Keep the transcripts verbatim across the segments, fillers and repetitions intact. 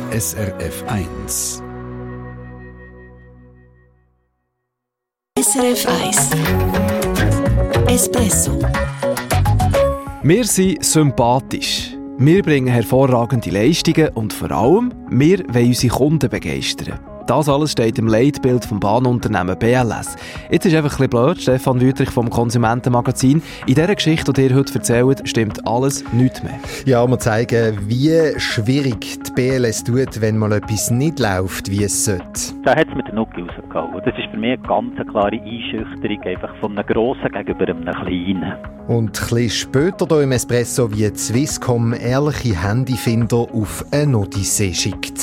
S R F eins. S R F eins Espresso. Wir sind sympathisch. Wir bringen hervorragende Leistungen und vor allem, wir wollen unsere Kunden begeistern. Das alles steht im Leitbild vom Bahnunternehmen B L S. Jetzt ist einfach ein bisschen blöd, Stefan Wüthrich vom Konsumentenmagazin. In dieser Geschichte, die ihr heute erzählt, stimmt alles nichts mehr. Ja, wir zeigen, wie schwierig die B L S tut, wenn mal etwas nicht läuft, wie es sollte. Da hat es mit der Nuki rausgehauen. Das ist für mich eine ganz klare Einschüchterung einfach von einem Grossen gegenüber einem Kleinen. Und ein bisschen später hier im Espresso, wie die Swisscom ehrliche Handyfinder auf eine Odyssee schickt.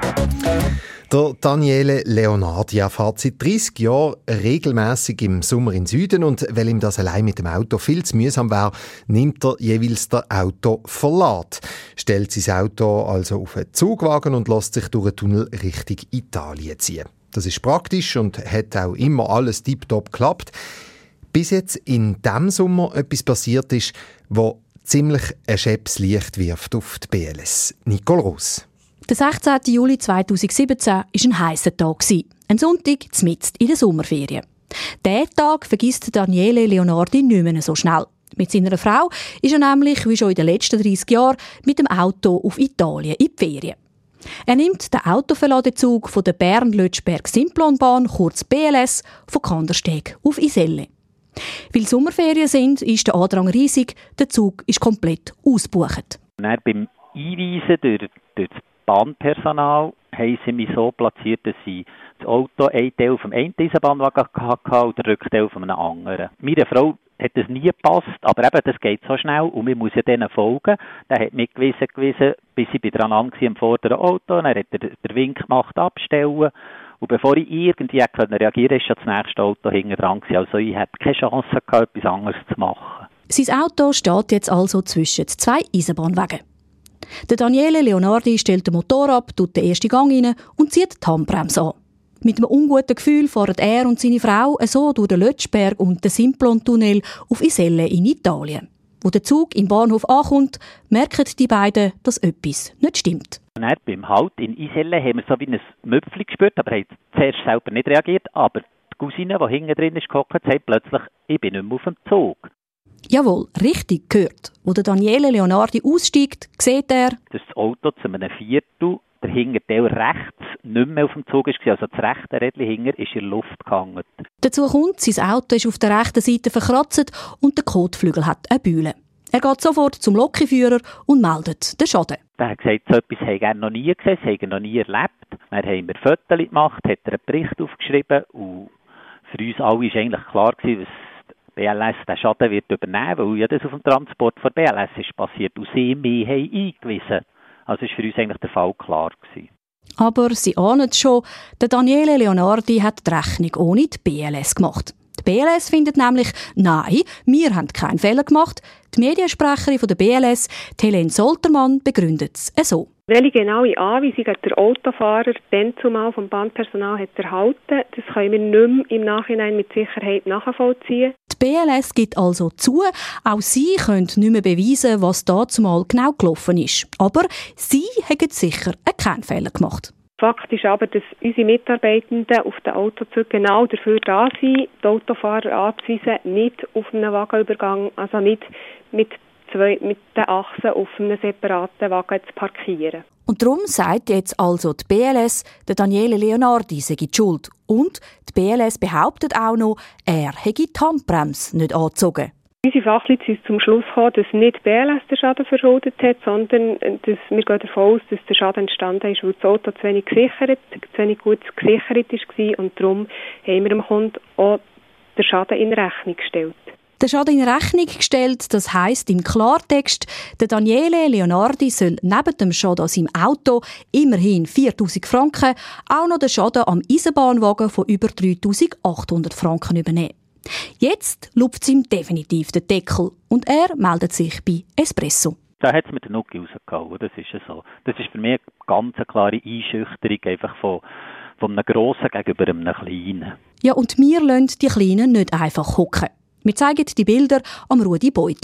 Der Daniele Leonardi fährt seit dreissig Jahren regelmässig im Sommer in den Süden und weil ihm das allein mit dem Auto viel zu mühsam wäre, nimmt er jeweils den Autoverlad. Stellt sein Auto also auf einen Zugwagen und lässt sich durch einen Tunnel Richtung Italien ziehen. Das ist praktisch und hat auch immer alles tiptop geklappt. Bis jetzt in diesem Sommer etwas passiert ist, wo ziemlich ein scheppes Licht wirft auf die B L S. Nicole Ross. Der sechzehnten Juli zweitausendsiebzehn war ein heisser Tag. Ein Sonntag, mitten in der Sommerferien. Diesen Tag vergisst Daniele Leonardi nicht mehr so schnell. Mit seiner Frau ist er nämlich, wie schon in den letzten dreissig Jahren, mit dem Auto auf Italien in die Ferien. Er nimmt den Autoverladezug von der Bern-Lötschberg-Simplonbahn, kurz B L S, von Kandersteg auf Iselle. Weil Sommerferien sind, ist der Andrang riesig, der Zug ist komplett ausgebucht. Und beim Einweisen durch, durch das Bahnpersonal haben sie mich so platziert, dass sie das Auto einen Teil vom einen Eisenbahnwagen hatten und den Rückteil von einem anderen. Meine Frau hat das nie gepasst, aber eben, das geht so schnell und man muss ja denen folgen. Der hat mitgewiesen, gewiesen, bis ich dran an war am vorderen Auto, dann hat er den Wink gemacht, abstellen. Und bevor ich irgendwie reagieren konnte, ist schon das nächste Auto hinten dran gewesen. Also ich hatte keine Chance gehabt, etwas anderes zu machen. Sein Auto steht jetzt also zwischen zwei Eisenbahnwagen. Der Daniele Leonardi stellt den Motor ab, tut den ersten Gang rein und zieht die Handbremse an. Mit einem unguten Gefühl fahren er und seine Frau so durch den Lötschberg und den Simplon-Tunnel auf Iselle in Italien. Wo der Zug im Bahnhof ankommt, merken die beiden, dass etwas nicht stimmt. Dann beim Halt in Iselle haben wir so wie ein Müpfchen gespürt, aber haben zuerst selber nicht reagiert. Aber die Cousine, die hinten drin ist gehockt, sagt plötzlich, ich bin nicht mehr auf dem Zug. Jawohl, richtig gehört. Wo der Daniele Leonardi aussteigt, sieht er, dass das Auto zu einem Viertel, der Hinterteil rechts, nicht mehr auf dem Zug war. Also das rechte Rädchen hinter ist in der Luft gehangen. Dazu kommt, sein Auto ist auf der rechten Seite verkratzt und der Kotflügel hat eine Bühle. Er geht sofort zum Lokführer und meldet den Schaden. Er hat gesagt, so etwas habe er noch nie gesehen, das habe er noch nie erlebt. Dann haben wir Fotos gemacht, hat er einen Bericht aufgeschrieben und für uns alle war eigentlich klar gewesen, was B L S den Schaden wird übernehmen, weil ja das auf dem Transport von B L S ist passiert und sie mich haben eingewiesen. Also war für uns eigentlich der Fall klar gewesen. Aber sie ahnen es schon, der Daniele Leonardi hat die Rechnung ohne die B L S gemacht. Die B L S findet nämlich, nein, wir haben keinen Fehler gemacht. Die Mediensprecherin von der B L S, Helene Soltermann, begründet es so. Welche genaue Anweisung hat der Autofahrer dann zumal vom Bahnpersonal hat erhalten, das können wir nicht mehr im Nachhinein mit Sicherheit nachvollziehen. Die B L S gibt also zu, auch sie können nicht mehr beweisen, was da zumal genau gelaufen ist. Aber sie haben sicher keinen Fehler gemacht. Fakt ist aber, dass unsere Mitarbeitenden auf den Autozügen genau dafür da sind, die Autofahrer anzuweisen, nicht auf einem Wagenübergang, also nicht mit, zwei, mit den Achsen auf einem separaten Wagen zu parkieren. Und darum sagt jetzt also die B L S, der Daniele Leonardi sei die Schuld. Und die B L S behauptet auch noch, er hätte die Handbremse nicht angezogen. Unsere Fachleute sind zum Schluss gekommen, dass nicht die B L S den Schaden verschuldet hat, sondern dass wir gehen davon aus, dass der Schaden entstanden ist, weil das Auto zu wenig gesichert, zu wenig gut gesichert war und darum haben wir dem Kunden auch den Schaden in Rechnung gestellt. Der Schaden in Rechnung gestellt, das heisst im Klartext, der Daniele Leonardi soll neben dem Schaden an seinem Auto, immerhin viertausend Franken, auch noch den Schaden am Eisenbahnwagen von über dreitausendachthundert Franken übernehmen. Jetzt lupft es ihm definitiv den Deckel und er meldet sich bei Espresso. Da hat es mit der Nuki rausgehauen, das ist ja so. Das ist für mich eine ganz klare Einschüchterung einfach von, von einem Grossen gegenüber einem Kleinen. Ja, und wir lassen die Kleinen nicht einfach hocken. Wir zeigen die Bilder am Rudi Beutler.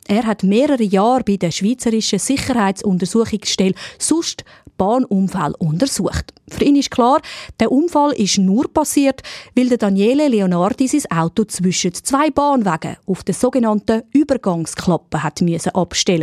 Er hat mehrere Jahre bei der Schweizerischen Sicherheitsuntersuchungsstelle SUST Bahnunfall untersucht. Für ihn ist klar, der Unfall ist nur passiert, weil der Daniele Leonardi sein Auto zwischen zwei Bahnwegen auf der sogenannten Übergangsklappe hat müssen abstellen.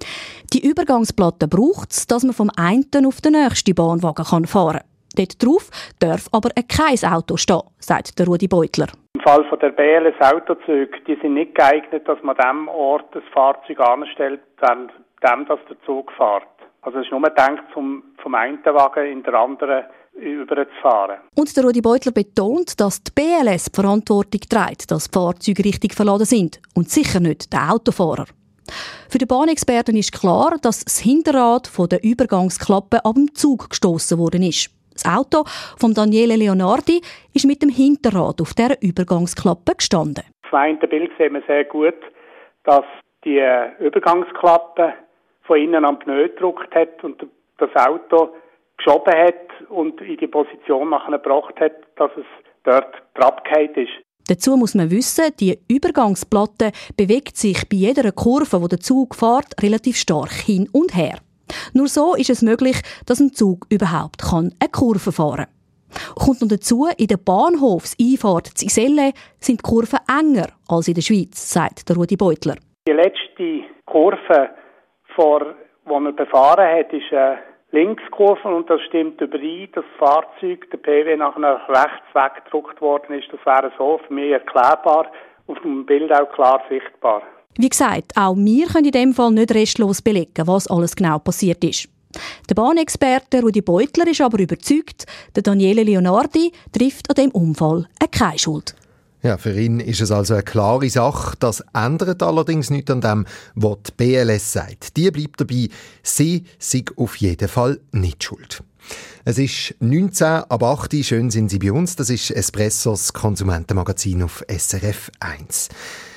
Die Übergangsplatte braucht es, dass man vom einen auf den nächsten Bahnwagen fahren kann. Dort drauf darf aber kein Auto stehen, sagt der Rudi Beutler. Im Fall von der B L S-Autozüge, die sind nicht geeignet, dass man an diesem Ort das Fahrzeug anstellt, dann dem, dass der Zug fährt. Also es ist nur gedacht, um vom einen Wagen in den anderen überzufahren. Und der Rudi Beutler betont, dass die B L S die Verantwortung trägt, dass die Fahrzeuge richtig verladen sind und sicher nicht der Autofahrer. Für die Bahnexperten ist klar, dass das Hinterrad von der Übergangsklappe ab dem Zug gestoßen worden ist. Das Auto von Daniele Leonardi ist mit dem Hinterrad auf dieser Übergangsklappe gestanden. Auf dem einen Bild sehen wir sehr gut, dass die Übergangsklappe von innen am Pneu gedrückt hat und das Auto geschoben hat und in die Position nachher gebracht hat, dass es dort abgefallen ist. Dazu muss man wissen, die Übergangsplatte bewegt sich bei jeder Kurve, wo der Zug fährt, relativ stark hin und her. Nur so ist es möglich, dass ein Zug überhaupt eine Kurve fahren kann. Kommt noch dazu, in der Bahnhofseinfahrt zu Iselle sind die Kurven enger als in der Schweiz, sagt der Rudi Beutler. Die letzte Kurve, vor, die er befahren hat, ist eine Linkskurve und das stimmt überein, dass das Fahrzeug, der P W, nachher rechts weggedrückt worden ist. Das wäre so für mich erklärbar, auf dem Bild auch klar sichtbar. Wie gesagt, auch wir können in diesem Fall nicht restlos belegen, was alles genau passiert ist. Der Bahnexperte Rudi Beutler ist aber überzeugt, der Daniele Leonardi trifft an diesem Unfall keine Schuld. Ja, für ihn ist es also eine klare Sache. Das ändert allerdings nichts an dem, was die B L S sagt. Die bleibt dabei, sie sei auf jeden Fall nicht schuld. Es ist neunzehn ab acht Uhr, schön sind Sie bei uns. Das ist Espressos Konsumentenmagazin auf S R F eins.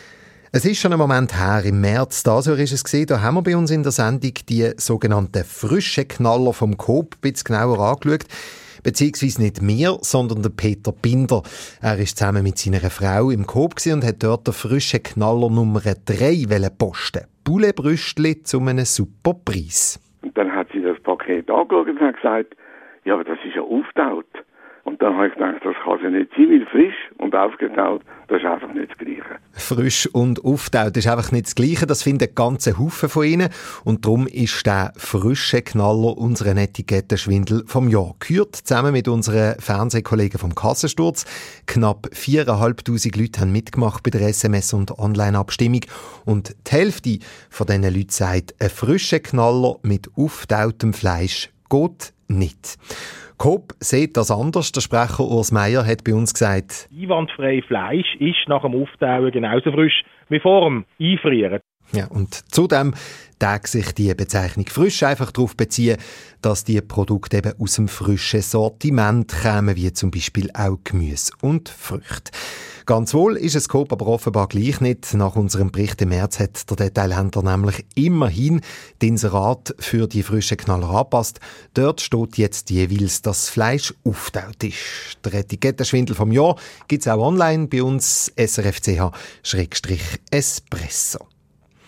Es ist schon ein Moment her, im März, das Jahr ist es gesehen, da haben wir bei uns in der Sendung die sogenannten frischen Knaller vom Coop ein bisschen genauer angeschaut. Beziehungsweise nicht mir, sondern der Peter Binder. Er war zusammen mit seiner Frau im Coop und hat dort den frischen Knaller Nummer drei posten. Poulet-Brüstli zu einem super Preis. Und dann hat sie das Paket angeschaut und hat gesagt, ja, aber das ist ja aufgetaut. Und dann habe ich gedacht, das kann ja nicht sein, weil frisch und aufgetaut, das ist einfach nicht das Gleiche. Frisch und aufgetaut ist einfach nicht das Gleiche, das finden ganze Haufen von ihnen. Und darum ist der frische Knaller unseren Etikettenschwindel vom Jahr gehört, zusammen mit unseren Fernsehkollegen vom Kassensturz. Knapp viertausendfünfhundert Leute haben mitgemacht bei der S M S- und Online-Abstimmung. Und die Hälfte von diesen Leuten sagt, ein frischer Knaller mit aufgetautem Fleisch geht nicht. Coop sieht das anders. Der Sprecher Urs Meier hat bei uns gesagt, einwandfreies Fleisch ist nach dem Auftauen genauso frisch wie vor dem Einfrieren. Ja, und zudem darf sich die Bezeichnung frisch einfach darauf beziehen, dass die Produkte eben aus dem frischen Sortiment kommen, wie zum Beispiel auch Gemüse und Früchte. Ganz wohl ist es Coop aber offenbar gleich nicht. Nach unserem Bericht im März hat der Detailhändler nämlich immerhin den Inserat für die frischen Knaller angepasst. Dort steht jetzt jeweils, dass das Fleisch aufgetaut ist. Der Etikettenschwindel vom Jahr gibt es auch online bei uns S R F C H Espresso.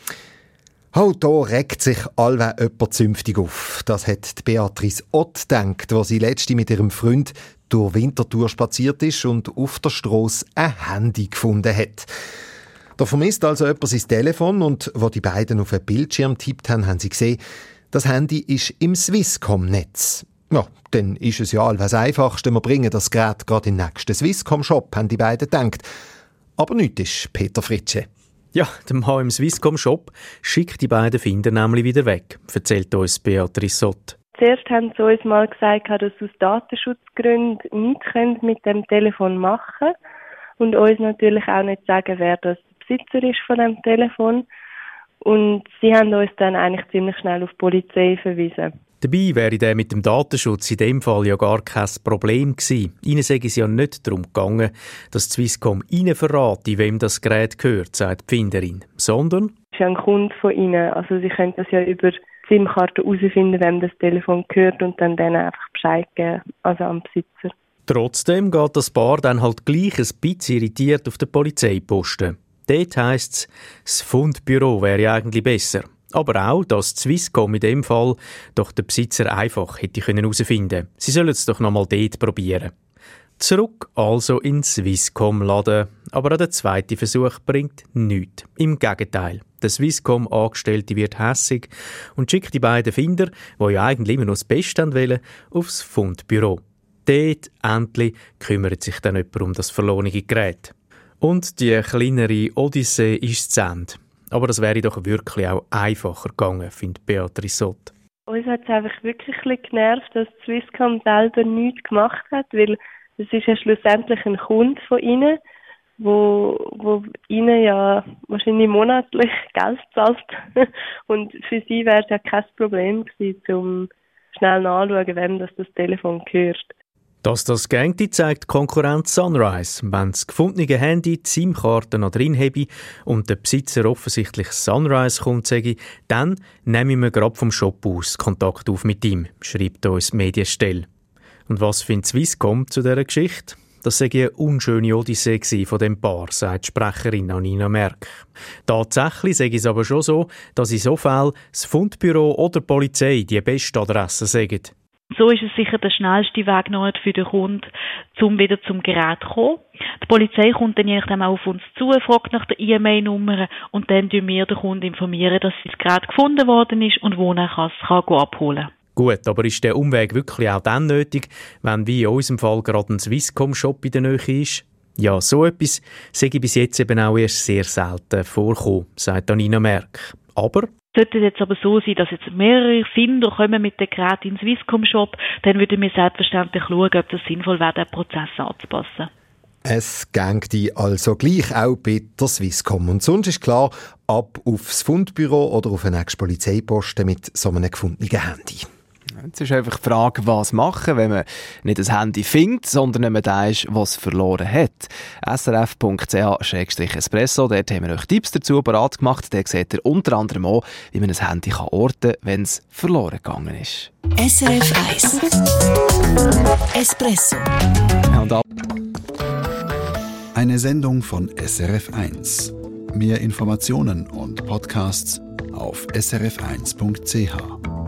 Oh, da regt sich allweil jemand zünftig auf. Das hat Beatrice Ott gedacht, als sie letzte mit ihrem Freund durch Winterthur spaziert ist und auf der Strasse ein Handy gefunden hat. Da vermisst also jemand sein Telefon und wo die beiden auf einen Bildschirm tippt haben, haben sie gesehen, das Handy ist im Swisscom-Netz. Ja, dann ist es ja allweil das Einfachste, wir bringen das Gerät gerade in den nächsten Swisscom-Shop, haben die beiden gedacht. Aber nichts ist Peter Fritsche. Ja, der Mann im Swisscom-Shop schickt die beiden Finder nämlich wieder weg, erzählt uns Beatrice Sott. Zuerst haben sie uns mal gesagt, dass sie aus Datenschutzgründen nichts mit dem Telefon machen können und uns natürlich auch nicht sagen, wer das Besitzer ist von dem Telefon. Und sie haben uns dann eigentlich ziemlich schnell auf die Polizei verwiesen. Dabei wäre der mit dem Datenschutz in dem Fall ja gar kein Problem gewesen. Ihnen sei es ja nicht darum gegangen, dass Swisscom ihnen verrate, wem das Gerät gehört, sagt die Finderin, sondern... Das ist ja ein Kunde von ihnen, also sie können das ja über SIM-Karte herausfinden, wem das Telefon gehört und dann denen einfach Bescheid geben, also am Besitzer. Trotzdem geht das Paar dann halt gleich ein bisschen irritiert auf den Polizeiposten. Dort heisst es, das Fundbüro wäre eigentlich besser. Aber auch, dass Swisscom in dem Fall doch der Besitzer einfach hätte herausfinden können. Sie sollen es doch noch mal dort probieren. Zurück also in den Swisscom-Laden. Aber auch der zweite Versuch bringt nichts. Im Gegenteil. Der Swisscom-Angestellte wird hässig und schickt die beiden Finder, die ja eigentlich immer noch das Beste wollen, aufs Fundbüro. Dort endlich kümmert sich dann jemand um das verlorene Gerät. Und die kleinere Odyssee ist zu Ende. Aber das wäre doch wirklich auch einfacher gegangen, findet Beatrice Sott. Uns hat es einfach wirklich ein bisschen genervt, dass Swisscom selber nichts gemacht hat, weil es ist ja schlussendlich ein Kunde von ihnen, wo, wo ihnen ja wahrscheinlich monatlich Geld zahlt. Und für sie wäre es ja kein Problem gewesen, um schnell nachzuschauen, wem das, das Telefon gehört. Dass das gängte, zeigt die Konkurrenz Sunrise. Wenn das gefundene Handy die SIM-Karte noch drin habe und der Besitzer offensichtlich Sunrise kommt, sage ich, dann nehmen wir gerade vom Shop aus Kontakt auf mit ihm, schreibt uns die Medienstelle. Und was findet Swisscom zu dieser Geschichte? Das sei eine unschöne Odyssee von dem Paar, sagt die Sprecherin Anina Merck. Tatsächlich sei es aber schon so, dass in so Fällen das Fundbüro oder die Polizei die beste Adresse sagen. So ist es sicher der schnellste Weg noch für den Kunden, um wieder zum Gerät zu kommen. Die Polizei kommt dann je nachdem auch auf uns zu, fragt nach der I M E I-Nummer und dann informieren wir den Kunden, informieren, dass das Gerät gefunden worden ist und wo er es kann abholen kann. Gut, aber ist der Umweg wirklich auch dann nötig, wenn wie in unserem Fall gerade ein Swisscom-Shop in der Nähe ist? Ja, so etwas sei bis jetzt eben auch erst sehr selten vorkommen, sagt Anina Merck. Aber sollte es jetzt aber so sein, dass jetzt mehrere Finder kommen mit dem Gerät in den Swisscom-Shop, dann würden wir selbstverständlich schauen, ob es sinnvoll wäre, den Prozess anzupassen. Es gängte also gleich auch bei der Swisscom. Und sonst ist klar, ab aufs Fundbüro oder auf den nächsten Polizeiposten mit so einem gefundenen Handy. Jetzt ist einfach die Frage, was machen, wenn man nicht das Handy findet, sondern wenn man da ist, was verloren hat. S R F Punkt C H Schrägstrich Espresso, dort haben wir euch Tipps dazu parat gemacht. Dort seht ihr unter anderem auch, wie man ein Handy orten kann, wenn es verloren gegangen ist. S R F eins Espresso. Und ab Eine Sendung von S R F eins. Mehr Informationen und Podcasts auf s r f eins punkt c h.